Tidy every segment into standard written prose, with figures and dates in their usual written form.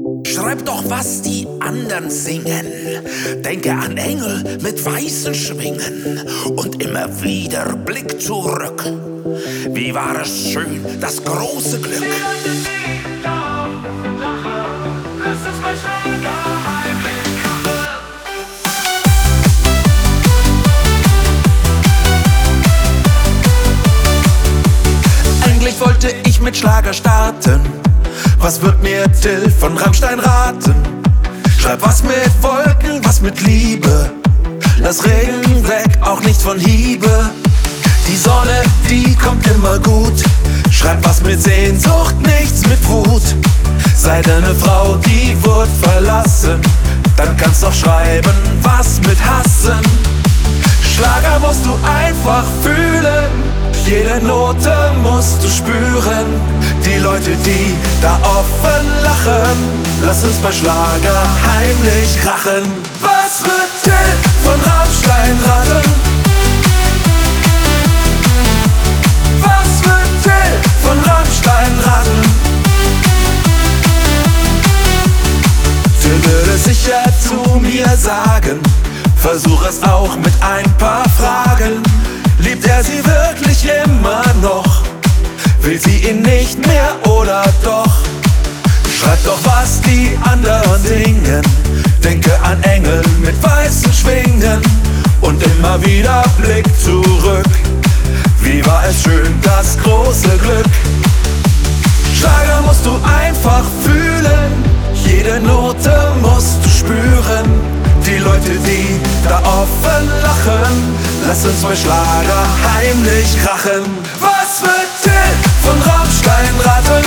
Schreib doch, was die anderen singen. Denke an Engel mit weißen Schwingen und immer wieder Blick zurück. Wie war es schön, das große Glück. Eigentlich wollte ich mit Schlager starten. Was wird mir Till von Rammstein raten? Schreib was mit Wolken, was mit Liebe. Lass Regen weg, auch nicht von Hiebe. Die Sonne, die kommt immer gut. Schreib was mit Sehnsucht, nichts mit Wut. Sei deine Frau, die wurde verlassen. Dann kannst doch schreiben, was mit Hassen. Schlager musst du einfach fühlen. Jede Note musst du spüren. Die Leute, die da offen lachen, lass uns bei Schlager heimlich krachen. Was wird Till von Rammstein raten? Was wird Till von Rammstein raten? Till würde sicher zu mir sagen, versuch es auch mit ein paar Fragen. Liebt er sie wirklich immer noch? Will sie ihn nicht mehr oder doch? Schreib doch, was die anderen singen. Denke an Engel mit weißen Schwingen und immer wieder Blick zurück. Wie war es schön, das große Glück. Schlager musst du einfach fühlen. Jede Note musst du spüren. Die Leute, die da offen lachen, lass uns bei Schlager heimlich krachen. Was wird Till von Rammstein raten?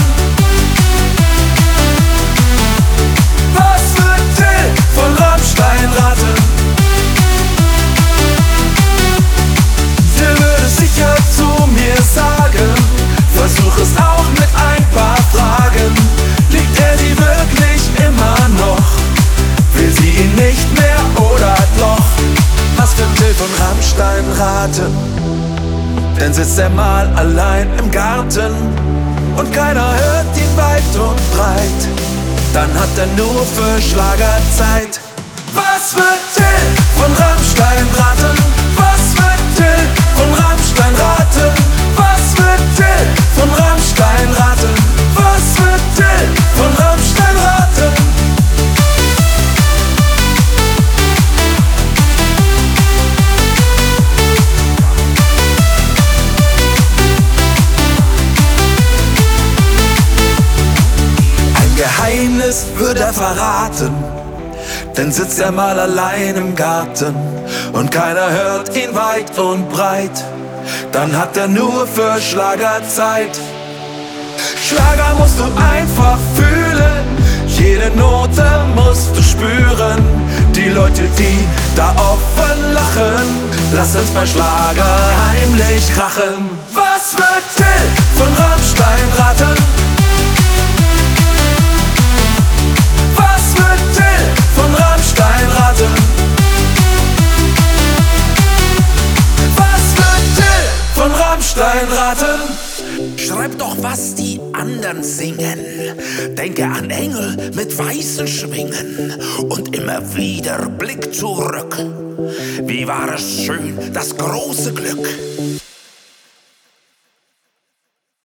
Was wird Till von Rammstein raten? Der würde sicher zu mir sagen, versuch es auch mit ein paar Fragen. Liebt er sie wirklich immer noch? Will sie ihn nicht mehr oder doch? Was wird Till von Rammstein raten? Denn sitzt er mal allein im Garten und keiner hört ihn weit und breit, dann hat er nur für Schlager Zeit. Was wird Till von Rammstein raten? Was wird Till von Rammstein raten? Was wird Till von Rammstein raten? Was wird Till von Rammstein raten? Geheimnis wird er verraten, denn sitzt er mal allein im Garten und keiner hört ihn weit und breit, dann hat er nur für Schlager Zeit. Schlager musst du einfach fühlen, jede Note musst du spüren. Die Leute, die da offen lachen, lass uns bei Schlager heimlich krachen. Was wird Till von Rammstein raten? Von Rammstein raten. Was wird Till von Rammstein raten? Schreib doch, was die anderen singen. Denke an Engel mit weißen Schwingen und immer wieder Blick zurück. Wie war es schön, das große Glück.